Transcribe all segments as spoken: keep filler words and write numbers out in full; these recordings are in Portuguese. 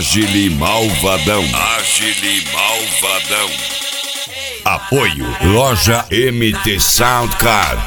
Agile Malvadão. Agile Malvadão. Apoio Loja M T Soundcard.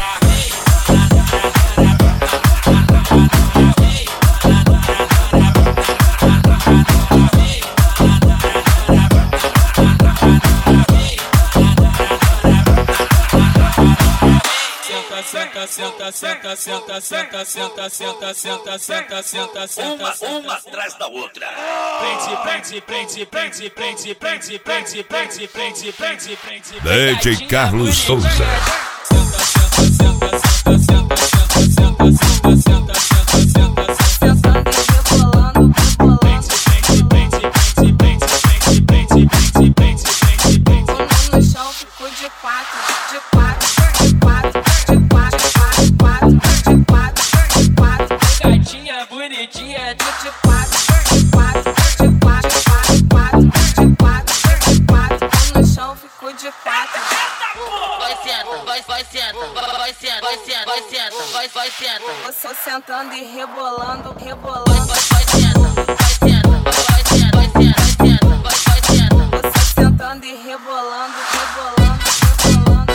Senta, senta, senta, senta, senta, senta, senta, senta, senta, senta, senta, uma, uma atrás da outra. Prende, prende, prende, prende, prende, prende, prende, prende, prende, prende, prende. D J Carlos Souza. Senta, senta, senta, senta, senta, senta, senta, senta, senta, senta, senta, rebolando, prende, prende, prende, prende, prende, prende, prende, prende, prende. O no chão ficou de quatro, de quatro, de quatro, de quatro, de quatro, de quatro, de quatro. Gatinha bonitinha, De quatro, de quatro, de quatro, de quatro, de quatro, de quatro. O no chão ficou de quatro. Vai senta, vai, vai senta, vai, vai senta, vai senta, vai senta, vai, vai senta. Você sentando e rebolando, Vai, rebolando. vai, vai senta, vai senta, vai senta, vai senta, vai senta, vai, vai senta. Você sentando e rebolando, rebolando, rebolando,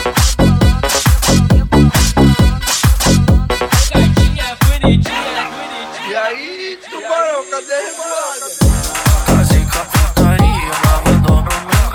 rebolando, rebolando. gatinha bonitinha, bonitinha. E aí, tubarão, cadê a rebolada? Casei com a putaria, não abandono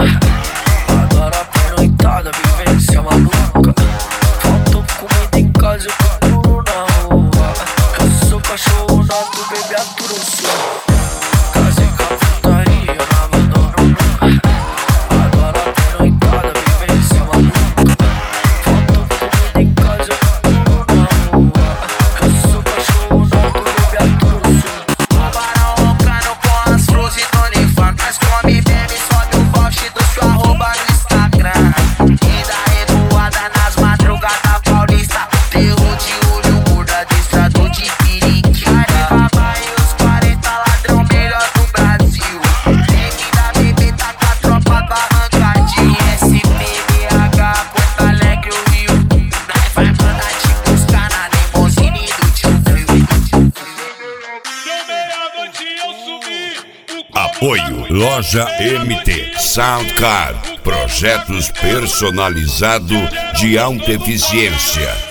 nunca. Adoro a pernoitada, vivência maluca. Faltou comida em casa, eu procuro na rua. Eu sou cachorro nato, bebê aturo sul. Casei com a putaria, não abandono nunca. Adoro a pernoitada, vivência maluca. Faltou comida em casa, eu procuro na rua. Eu sou cachorro nato, bebê aturo sul. Tubarão roncando com as flores e Tony Funk. Nós come, bebe, sobe o post do seu arroba no Instagram. E da revoada nas madrugadas paulista. Terror de olho, gorda destrador de periquita. Papai e os quarenta ladrão melhor do Brasil. Negue da bebê tá com a tropa do arrancadinho. S P B H, Porto Alegre, o Rio. Nós vai mandar te buscar na limousine do tio Frio. Deu meia-noite eu subi. Apoio Loja M T Soundcard. Projetos personalizados de alta eficiência.